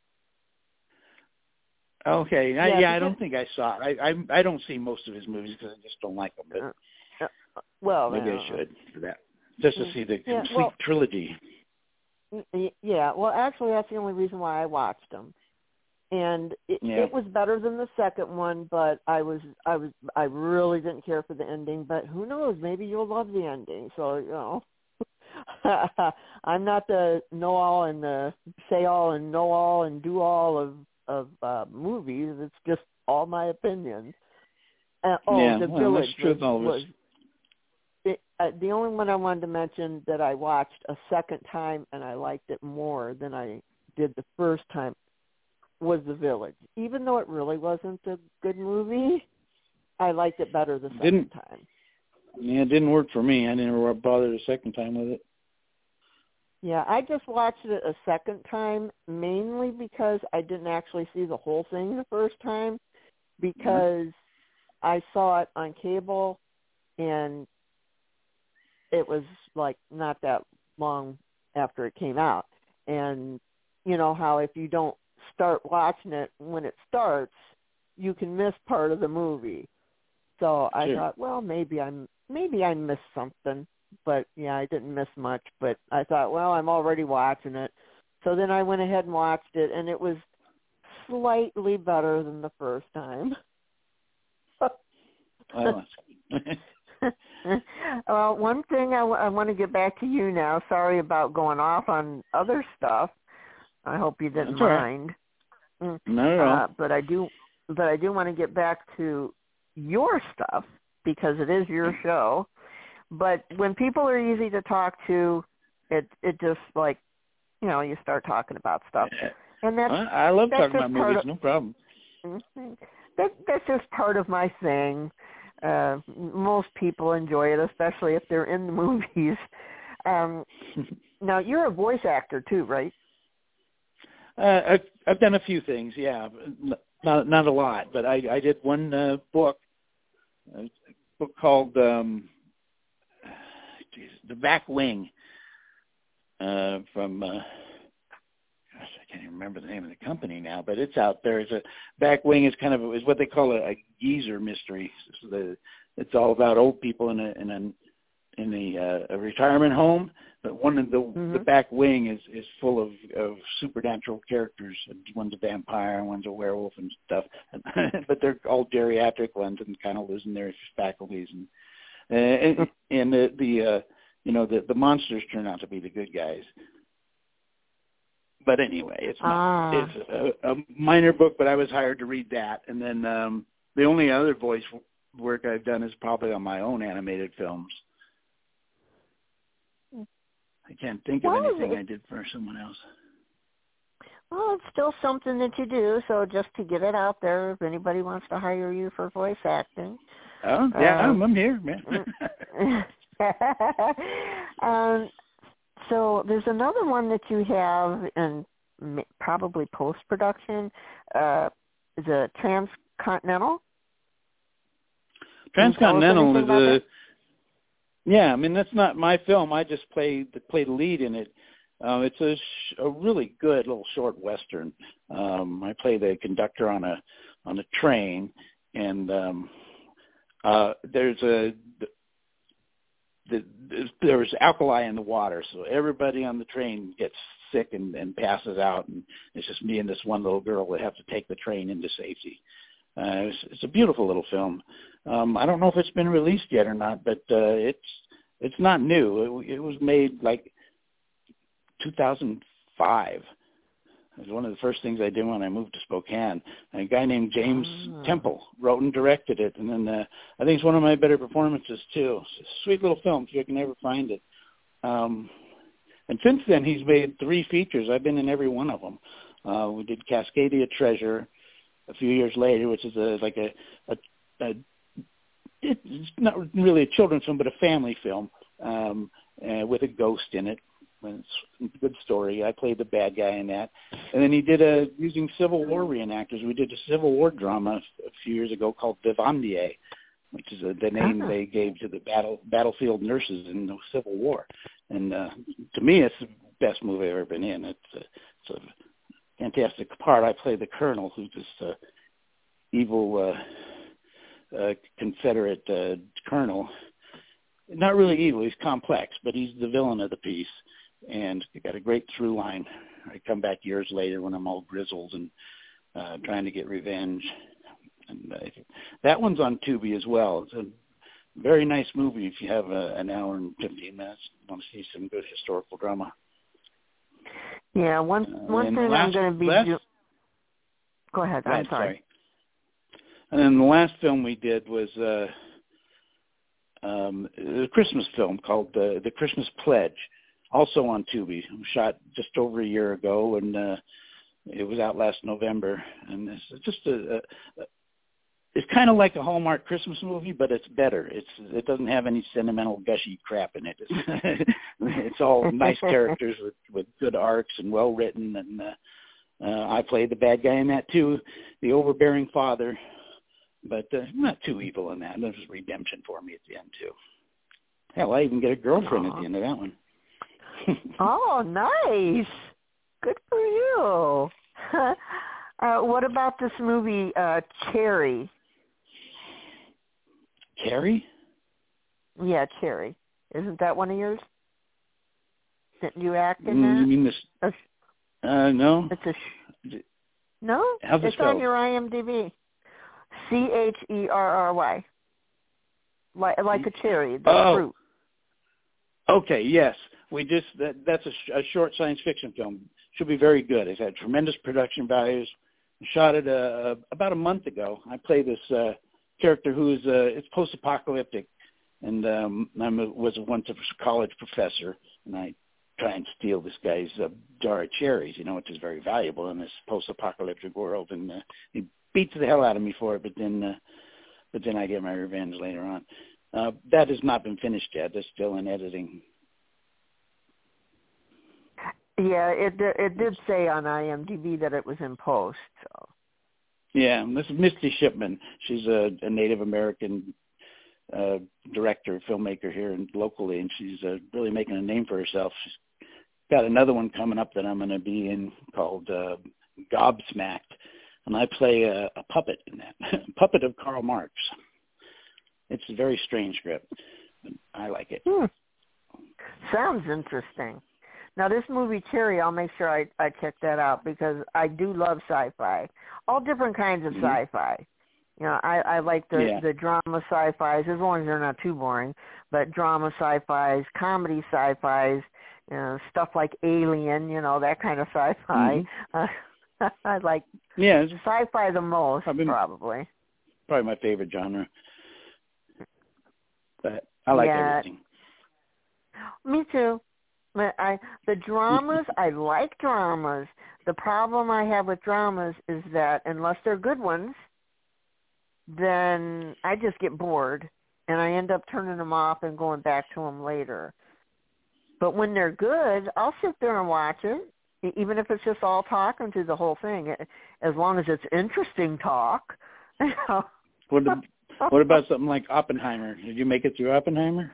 Okay. I don't think I saw it. I don't see most of his movies because I just don't like them. But well, maybe I should for that, just to see the complete trilogy. Yeah. Well, actually, that's the only reason why I watched them. And it was better than the second one, but I really didn't care for the ending. But who knows? Maybe you'll love the ending. So you know, I'm not the know all and the say all and know all and do all of movies. It's just all my opinions. The Village was the only one I wanted to mention that I watched a second time and I liked it more than I did the first time was The Village. Even though it really wasn't a good movie, I liked it better the second time. Yeah, it didn't work for me. I didn't bother the second time with it. Yeah, I just watched it a second time mainly because I didn't actually see the whole thing the first time because I saw it on cable and it was like not that long after it came out. And you know how if you don't start watching it when it starts, you can miss part of the movie. So I thought, well, maybe I missed something, but yeah, I didn't miss much. But I thought, well, I'm already watching it, so then I went ahead and watched it, and it was slightly better than the first time. Well, well, one thing I want to get back to you now. Sorry about going off on other stuff. I hope you didn't mind. Right. Not at all. But I do want to get back to your stuff because it is your show. But when people are easy to talk to, it just like, you know, you start talking about stuff. And I love talking about movies, no problem. That's just part of my thing. Most people enjoy it, especially if they're in the movies. Now, you're a voice actor too, right? I've done a few things, yeah. Not a lot, but I did one book, a book called The Back Wing from, gosh, I can't even remember the name of the company now, but it's out there. It's a Back Wing is kind of is what they call a geezer mystery. It's all about old people in a retirement home, but one of the Back Wing is full of supernatural characters. One's a vampire, and one's a werewolf and stuff, but they're all geriatric ones and kind of losing their faculties, and the monsters turn out to be the good guys. But anyway, it's a minor book, but I was hired to read that. And then the only other voice work I've done is probably on my own animated films. I can't think of anything I did for someone else. Well, it's still something that you do, so just to get it out there, if anybody wants to hire you for voice acting. Oh, yeah, I'm here, man. So there's another one that you have in probably post-production. Is it Transcontinental? Transcontinental is a... Yeah, I mean, that's not my film. I just play the lead in it. It's a really good little short Western. I play the conductor on a train, and there's alkali in the water, so everybody on the train gets sick and passes out, and it's just me and this one little girl that have to take the train into safety. It's a beautiful little film. I don't know if it's been released yet or not, but it's not new. It was made like 2005. It was one of the first things I did when I moved to Spokane. A guy named James Temple wrote and directed it, and then I think it's one of my better performances too. It's a sweet little film if you can ever find it. And since then, he's made 3 features. I've been in every one of them. We did Cascadia Treasure a few years later, which is it's not really a children's film, but a family film with a ghost in it. It's a good story. I played the bad guy in that. And then he did using Civil War reenactors. We did a Civil War drama a few years ago called Vivandier, which is the name they gave to the battlefield nurses in the Civil War. And to me, it's the best movie I've ever been in. It's a fantastic part. I play the colonel, who's this evil Confederate colonel. Not really evil. He's complex, but he's the villain of the piece. And he got a great through line. I come back years later when I'm all grizzled and trying to get revenge. And that one's on Tubi as well. It's a very nice movie if you have an hour and 15 minutes. Want to see some good historical drama. Yeah, one thing I'm going to be doing... Go ahead. I'm sorry. And then the last film we did was a Christmas film called The Christmas Pledge, also on Tubi. It was shot just over a year ago, and it was out last November. And it's just it's kind of like a Hallmark Christmas movie, but it's better. It doesn't have any sentimental gushy crap in it. It's all nice characters with good arcs and well written. And I played the bad guy in that too, the overbearing father, but not too evil in that. There's redemption for me at the end too. Hell, I even get a girlfriend at the end of that one. Oh, nice. Good for you. What about this movie, Cherry? Cherry? Yeah, Cherry. Isn't that one of yours? Didn't you act in that? You mean this? No. No, How's it it's spelled? on your IMDb. Cherry, like a cherry, the fruit. Okay, yes. That's a short science fiction film. Should be very good. It's had tremendous production values. Shot it about a month ago. I play this character who is it's post-apocalyptic, and I was once a college professor, and I try and steal this guy's jar of cherries, which is very valuable in this post-apocalyptic world, and he beats the hell out of me for it, but then I get my revenge later on. That has not been finished yet. It's still in editing. Yeah, it did say on IMDb that it was in post. So. Yeah, this is Misty Shipman. She's a Native American director, filmmaker here locally, and she's really making a name for herself. She's got another one coming up that I'm going to be in called Gobsmacked, and I play a puppet in that, puppet of Karl Marx. It's a very strange script, but I like it. Sounds interesting. Now, this movie, Cherry, I'll make sure I check that out because I do love sci-fi. All different kinds of sci-fi. I like the drama sci-fis, as long as they're not too boring, but drama sci-fis, comedy sci-fis, stuff like Alien, that kind of sci-fi. I like sci-fi the most, probably. Probably my favorite genre. But I like everything. Me too. The dramas, I like dramas. The problem I have with dramas is that unless they're good ones, then I just get bored, and I end up turning them off and going back to them later. But when they're good, I'll sit there and watch it, even if it's just all talking through the whole thing, as long as it's interesting talk. What about something like Oppenheimer? Did you make it through Oppenheimer?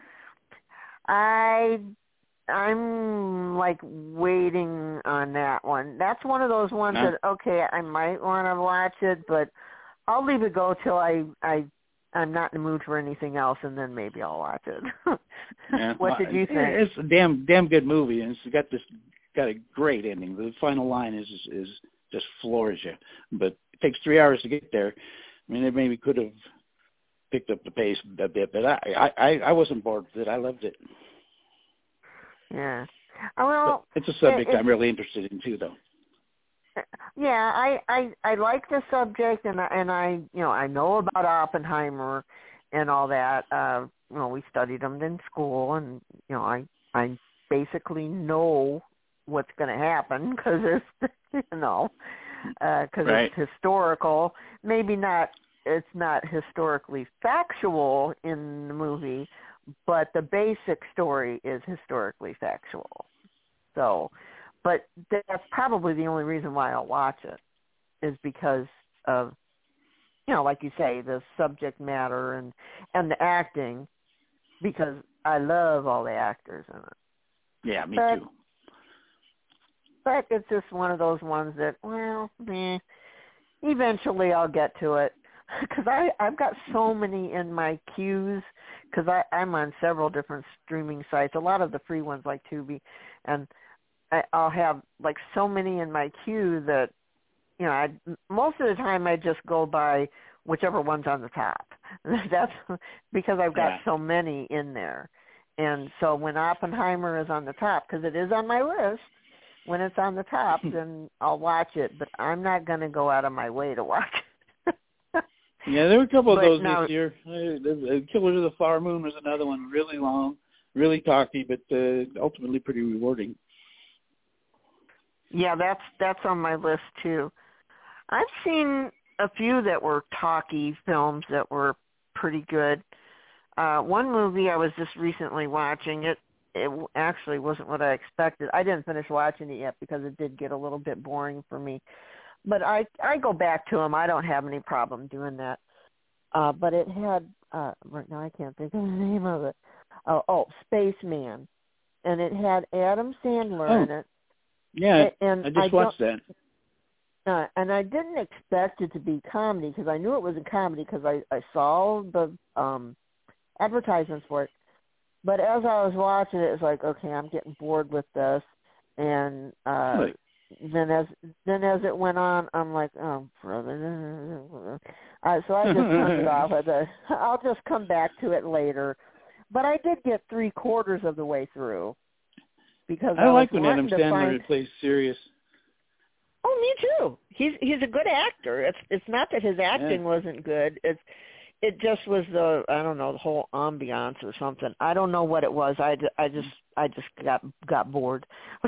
I'm like waiting on that one. That's one of those ones that, okay, I might want to watch it, but I'll leave it go till I'm not in the mood for anything else, and then maybe I'll watch it. What did you think? It's a damn good movie, and it's got a great ending. The final line is just floors you, but it takes 3 hours to get there. I mean, they maybe could have picked up the pace a bit, but I wasn't bored with it. I loved it. Yeah. Well, it's a subject I'm really interested in too, though. Yeah, I like the subject, and I I know about Oppenheimer and all that. We studied them in school, and I basically know what's going to happen because it's it's historical. Maybe not. It's not historically factual in the movie, but the basic story is historically factual. So, but that's probably the only reason why I'll watch it, is because of, like you say, the subject matter and the acting, because I love all the actors in it. Yeah, me too. But it's just one of those ones that, eventually I'll get to it. Because I've got so many in my queues, because I'm on several different streaming sites, a lot of the free ones like Tubi, and I'll have like so many in my queue that, most of the time I just go by whichever one's on the top. That's because I've got so many in there. And so when Oppenheimer is on the top, because it is on my list, when it's on the top, then I'll watch it, but I'm not going to go out of my way to watch it. Yeah, there were a couple of those this year. Killers of the Flower Moon was another one, really long, really talky, but ultimately pretty rewarding. Yeah, that's on my list too. I've seen a few that were talky films that were pretty good. One movie I was just recently watching, it actually wasn't what I expected. I didn't finish watching it yet because it did get a little bit boring for me. But I go back to them. I don't have any problem doing that. But it had, right now I can't think of the name of it. Spaceman. And it had Adam Sandler in it. Yeah, and I just watched that. And I didn't expect it to be comedy because I knew it was a comedy because I saw the advertisements for it. But as I was watching it, it's like, okay, I'm getting bored with this. And really? then as it went on, I'm like, oh, brother. So I just turned it off. I'll just come back to it later. But I did get 3/4 of the way through because I like was when Adam Sandler find... plays serious. Oh, me too. He's a good actor. It's not that his acting wasn't good. It just was the whole ambiance or something. I don't know what it was. I just got bored.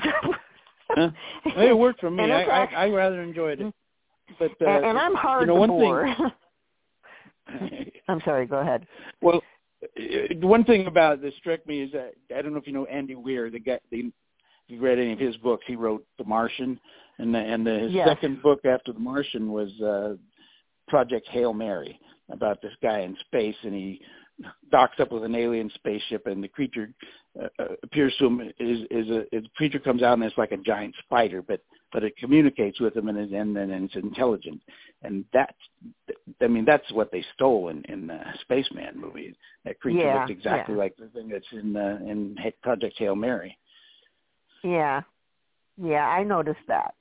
It worked for me. I rather enjoyed it. But and I'm hard to bore. I'm sorry. Go ahead. Well, one thing about this struck me is that I don't know if you know Andy Weir. The guy, if you read any of his books, he wrote The Martian, and his second book after The Martian was Project Hail Mary, about this guy in space, and he docks up with an alien spaceship, and the creature appears to him the creature comes out and it's like a giant spider, but it communicates with him and it's intelligent, and that's what they stole in the Spaceman movie. That creature looks exactly like the thing that's in Project Hail Mary. Yeah, I noticed that.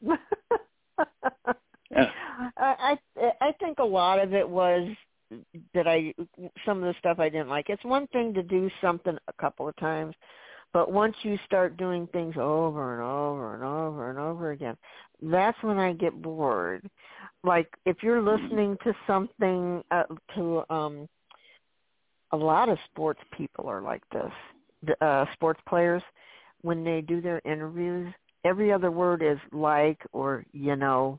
I think a lot of it was that some of the stuff I didn't like. It's one thing to do something a couple of times, but once you start doing things over and over and over and over again, that's when I get bored. Like if you're listening to something a lot of sports people are like this. Sports players, when they do their interviews, every other word is like or you know.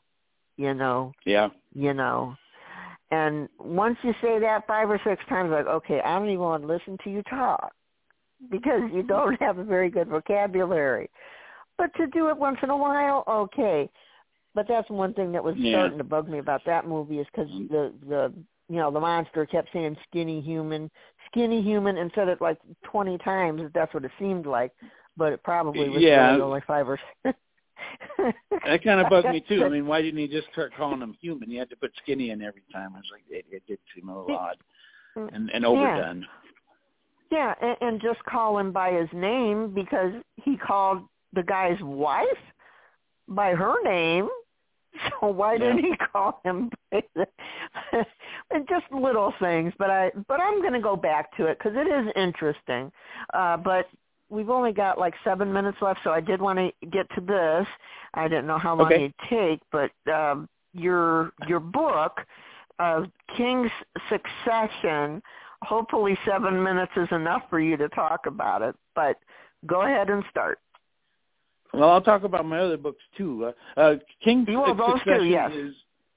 And once you say that 5 or 6 times, like, okay, I don't even want to listen to you talk because you don't have a very good vocabulary. But to do it once in a while, okay. But that's one thing that was starting to bug me about that movie is because the monster kept saying skinny human, and said it like 20 times. That's what it seemed like, but it probably was really only 5 or 6. That kind of bugged me too. I mean, why didn't he just start calling him human? He had to put skinny in every time. I was like, it did seem a little odd and overdone. Yeah, and just call him by his name because he called the guy's wife by her name. So why didn't he call him by and just little things. But I'm going to go back to it because it is interesting. But we've only got like 7 minutes left, so I did want to get to this. I didn't know how long it'd take, but your book, King's Succession, hopefully 7 minutes is enough for you to talk about it, but go ahead and start. Well, I'll talk about my other books too. King's Succession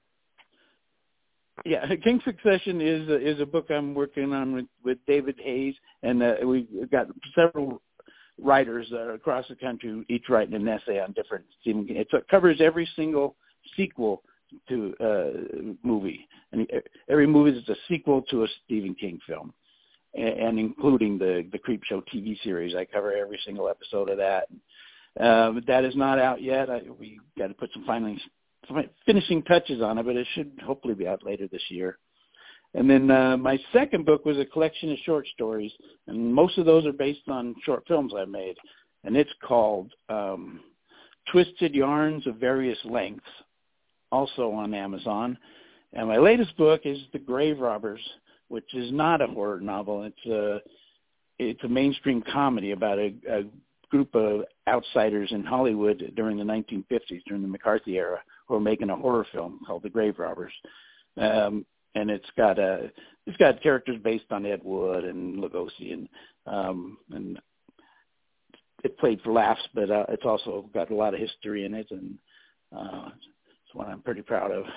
King's Succession is a book I'm working on with David Hayes, and we've got several writers across the country, each writing an essay on different Stephen King. It covers every single sequel to movie, and every movie is a sequel to a Stephen King film, and including the Creepshow TV series. I cover every single episode of that. But that is not out yet. We got to put some finishing touches on it, but it should hopefully be out later this year. And then my second book was a collection of short stories, and most of those are based on short films I made. And it's called Twisted Yarns of Various Lengths, also on Amazon. And my latest book is The Grave Robbers, which is not a horror novel. It's a mainstream comedy about a group of outsiders in Hollywood during the 1950s, during the McCarthy era, who were making a horror film called The Grave Robbers. And it's got characters based on Ed Wood and Lugosi, and it played for laughs, but it's also got a lot of history in it, and it's one I'm pretty proud of.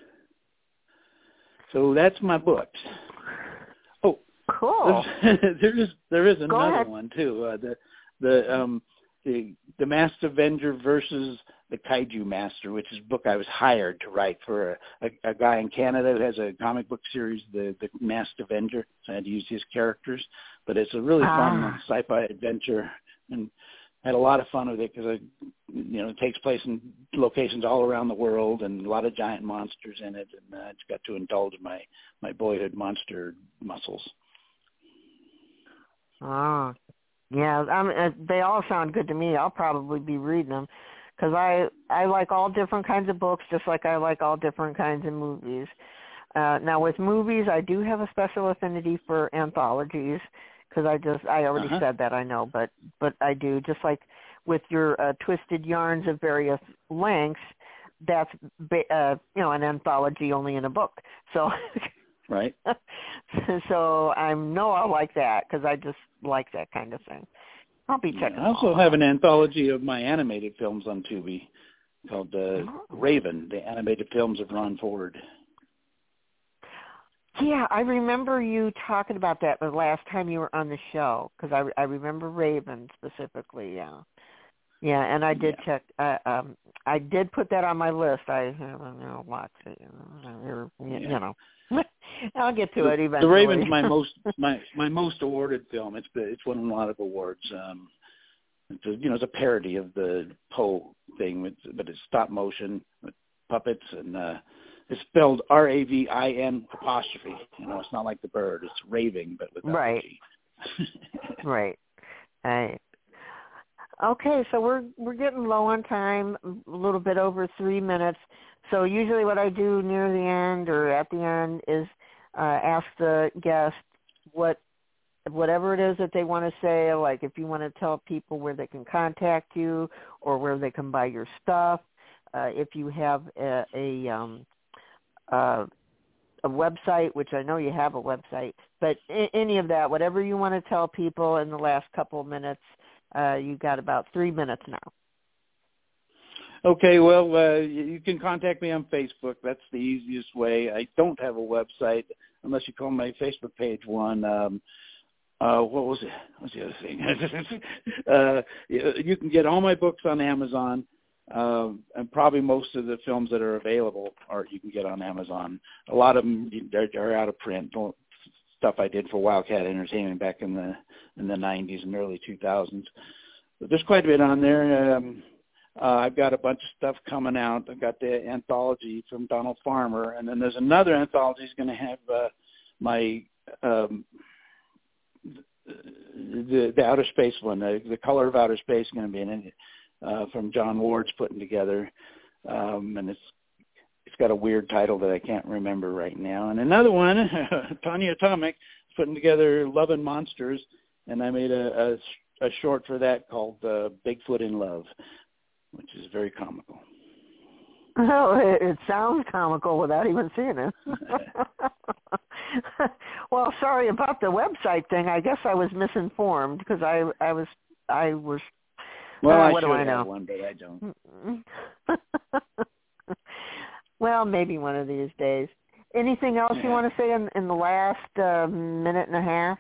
So that's my books. Oh, cool. There is another one too. The Masked Avenger versus the Kaiju Master, which is a book I was hired to write for a guy in Canada who has a comic book series, the Masked Avenger. So I had to use his characters, but it's a really fun sci-fi adventure, and I had a lot of fun with it because it takes place in locations all around the world and a lot of giant monsters in it, and I just got to indulge my boyhood monster muscles. Yeah, they all sound good to me. I'll probably be reading them because I like all different kinds of books, just like I like all different kinds of movies. Now with movies, I do have a special affinity for anthologies, because I already said that, I know, but I do, just like with your twisted yarns of various lengths. That's an anthology only in a book. So right. So I'll like that, because I just like that kind of thing. I'll be checking. I also have an anthology of my animated films on Tubi called Raven, the animated films of Ron Ford. Yeah, I remember you talking about that the last time you were on the show, because I remember Raven specifically. Yeah, and I did check. I did put that on my list. I haven't watched it. You know. I'll get to it eventually. The Raven's my most awarded film. It's won a lot of awards. It's a parody of the Poe thing, but it's stop motion with puppets, and it's spelled Ravin apostrophe. It's not like the bird. It's raving, but without right. G. Right. Okay, so we're getting low on time, a little bit over 3 minutes. So usually what I do near the end or at the end is ask the guest whatever it is that they want to say, like if you want to tell people where they can contact you or where they can buy your stuff, if you have a website, which I know you have a website, but any of that, whatever you want to tell people in the last couple of minutes, you got about 3 minutes now. Okay, well, you can contact me on Facebook. That's the easiest way. I don't have a website unless you call my Facebook page one. What was it? What's the other thing? You can get all my books on Amazon, and probably most of the films that are available you can get on Amazon. A lot of them are out of print. Stuff I did for Wildcat Entertainment back in the 90s and early 2000s. But there's quite a bit on there. I've got a bunch of stuff coming out. I've got the anthology from Donald Farmer, and then there's another anthology that's going to have my the outer space one, the Color of Outer Space, is going to be in it, from John Ward's putting together, and it's got a weird title that I can't remember right now. And another one, Tanya Atomic, is putting together Love and Monsters, and I made a short for that called Bigfoot in Love, which is very comical. Oh, it sounds comical without even seeing it. Well, sorry about the website thing. I guess I was misinformed because I was. Well, I what should do I have know? one, but I don't. Well, maybe one of these days. Anything else you want to say in the last minute and a half?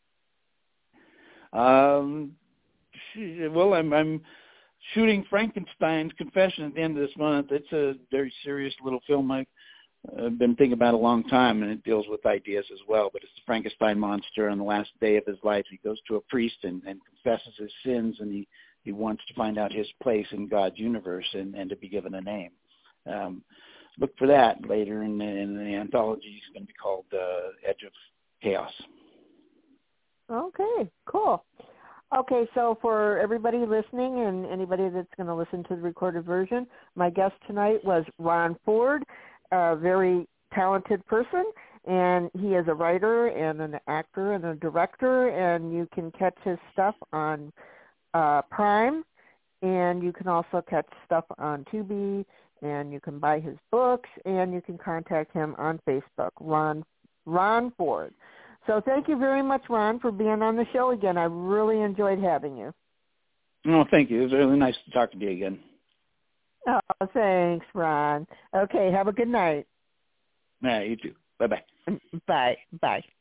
Well, I'm shooting Frankenstein's Confession at the end of this month. It's a very serious little film I've been thinking about a long time, and it deals with ideas as well. But it's the Frankenstein monster. On the last day of his life, he goes to a priest and confesses his sins, and he wants to find out his place in God's universe and to be given a name. Look for that later in the anthology. It's going to be called Edge of Chaos. Okay, cool. Okay, so for everybody listening and anybody that's going to listen to the recorded version, my guest tonight was Ron Ford, a very talented person, and he is a writer and an actor and a director, and you can catch his stuff on Prime, and you can also catch stuff on Tubi, and you can buy his books, and you can contact him on Facebook, Ron Ford. So thank you very much, Ron, for being on the show again. I really enjoyed having you. Oh, thank you. It was really nice to talk to you again. Oh, thanks, Ron. Okay, have a good night. Yeah, you too. Bye-bye. Bye. Bye.